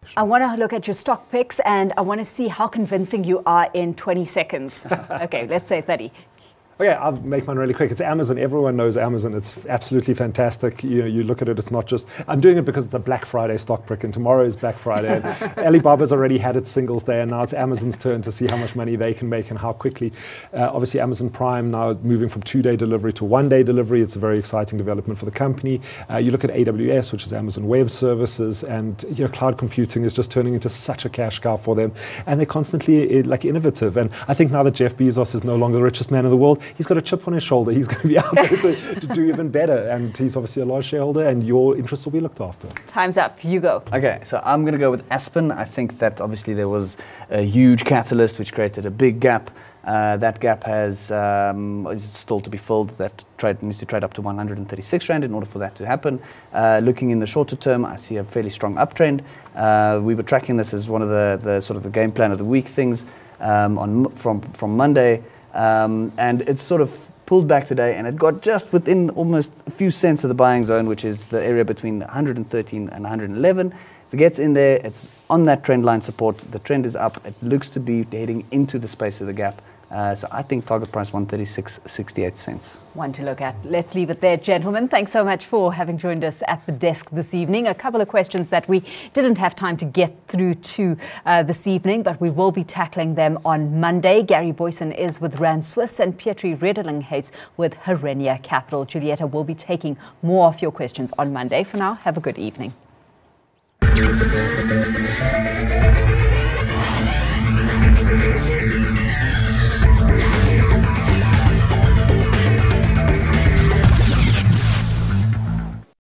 direction. I want to look at your stock picks and I want to see how convincing you are in 20 seconds. Okay, let's say 30. Okay, I'll make mine really quick. It's Amazon. Everyone knows Amazon. It's absolutely fantastic. You look at it, it's not just... I'm doing it because it's a Black Friday stock pick, and tomorrow is Black Friday. Alibaba's already had its Singles Day, and now it's Amazon's turn to see how much money they can make and how quickly. Obviously, Amazon Prime now moving from 2-day delivery to 1-day delivery. It's a very exciting development for the company. You look at AWS, which is Amazon Web Services, and cloud computing is just turning into such a cash cow for them. And they're constantly innovative. And I think now that Jeff Bezos is no longer the richest man in the world, he's got a chip on his shoulder. He's going to be out there to do even better. And he's obviously a large shareholder, and your interests will be looked after. Time's up. You go. Okay, so I'm going to go with Aspen. I think that obviously there was a huge catalyst which created a big gap. That gap is still to be filled. That needs to trade up to 136 Rand in order for that to happen. Looking in the shorter term, I see a fairly strong uptrend. We were tracking this as one of the sort of the game plan of the week things from Monday. And it's sort of pulled back today, and it got just within almost a few cents of the buying zone, which is the area between 113 and 111. If it gets in there, it's on that trend line support. The trend is up. It looks to be heading into the space of the gap. So I think target price 136.68. One to look at. Let's leave it there, gentlemen. Thanks so much for having joined us at the desk this evening. A couple of questions that we didn't have time to get through to this evening, but we will be tackling them on Monday. Gary Boyson is with Rand Swiss and Pietri Redelinghuys with Herenia Capital. Julietta will be taking more of your questions on Monday. For now, have a good evening.